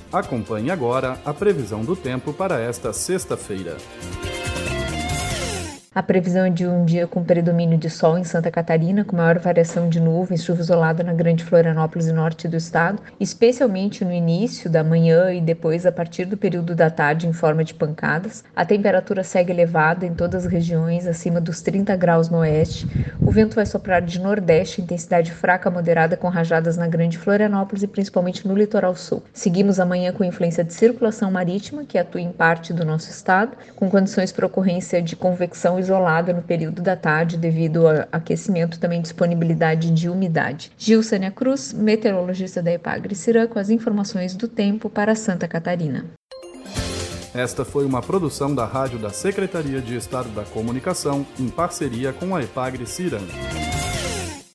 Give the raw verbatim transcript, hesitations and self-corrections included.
Acompanhe agora a previsão do tempo para esta sexta-feira. A previsão é de um dia com predomínio de sol em Santa Catarina, com maior variação de nuvens, chuva isolada na Grande Florianópolis e norte do estado, especialmente no início da manhã e depois a partir do período da tarde em forma de pancadas. A temperatura segue elevada em todas as regiões, acima dos trinta graus no oeste. O vento vai soprar de nordeste, intensidade fraca a moderada, com rajadas na Grande Florianópolis e principalmente no litoral sul. Seguimos amanhã com influência de circulação marítima, que atua em parte do nosso estado, com condições para ocorrência de convecção isolada no período da tarde devido ao aquecimento e também disponibilidade de umidade. Gilsânia Cruz, meteorologista da Epagre-Cirã, com as informações do tempo para Santa Catarina. Esta foi uma produção da Rádio da Secretaria de Estado da Comunicação, em parceria com a Epagre-Cirã.